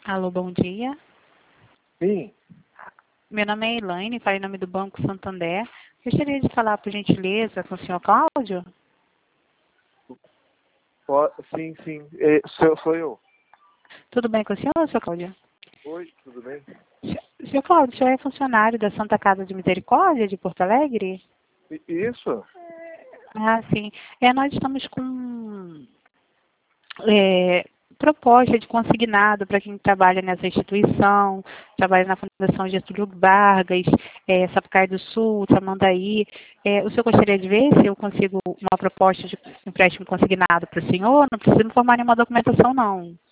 Alô, bom dia. Sim. Meu nome é Elaine, falo em nome do Banco Santander. Gostaria de falar, por gentileza, com o senhor Cláudio? Sim, sim. Sou eu. Tudo bem com o senhor Cláudio? Oi, tudo bem? Senhor Cláudio, o senhor é funcionário da Santa Casa de Misericórdia de Porto Alegre? Isso? Ah, sim. Nós estamos com proposta de consignado para quem trabalha nessa instituição, trabalha na Fundação Getúlio Vargas, Sapucaí do Sul, Tamandaí. O senhor gostaria de ver se eu consigo uma proposta de empréstimo consignado para o senhor? Não precisa me formar nenhuma documentação, não.